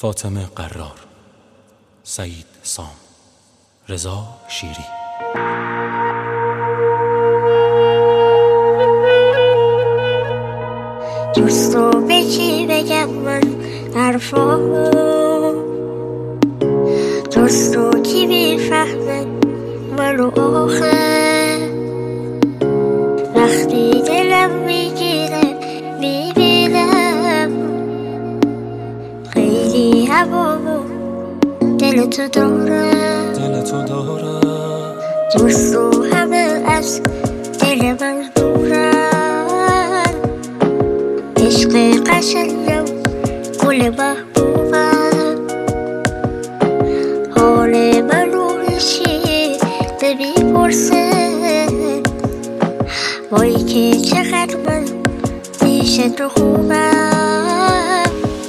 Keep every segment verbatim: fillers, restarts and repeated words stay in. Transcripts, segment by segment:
فاطمه قرار، سعید سام، رضا شیری. دوستو به کی بگم من حرفا، دوستو کی میفهمه منو آخه، وقتی دلم میگیره میبینم خیلی هوامو دل تو دارم، دل تو دارم. دوستو همه از دل من دورم، عشق قشنگم گل محبوبم، حال منو هیچی نمیپرسه، وای که چقدر من پیش تو خوبم،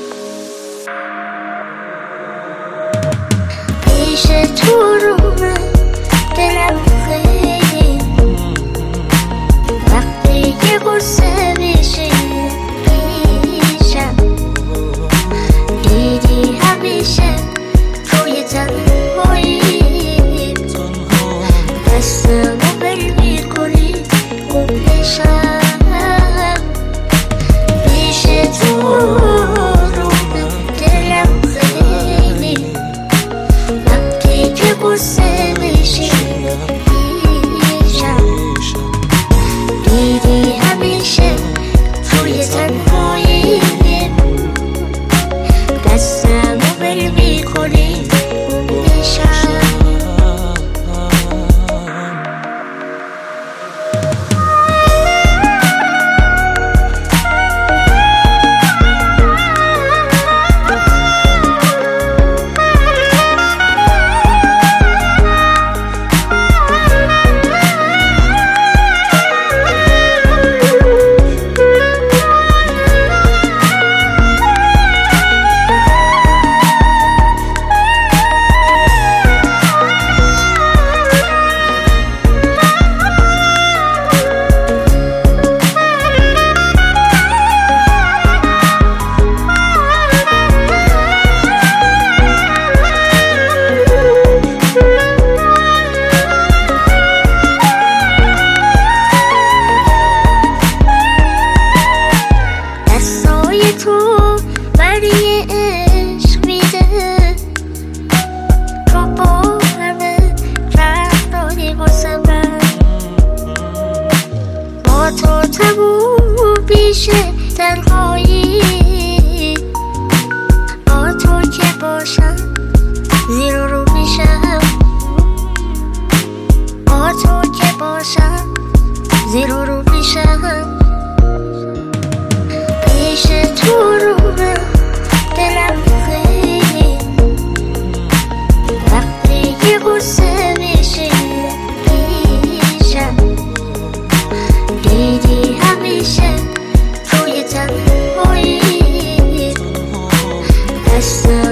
پیش تو رو من دلم خیلی، وقتی که غصه میشی پیشم، دیدی همیشه توی تنهایی دستمو بل میکنی گم بشم، پیش تو رو دلم خیلی، وقتی که غصه میشی پیشم، دیدی همیشه توی تنهایی دستمو بل میکنی گم بشم. تو بری عشق میده، تو با همه فرق داری واسه من، با تو تموم میشه تنهایی، با تو که باشم زیر رو میشم، با تو که باشم زیر رو میشم، پیش تو رو من دلم خیلی، وقتی که غصه میشی پیشم، دیدی همیشه توی تنهایی دستم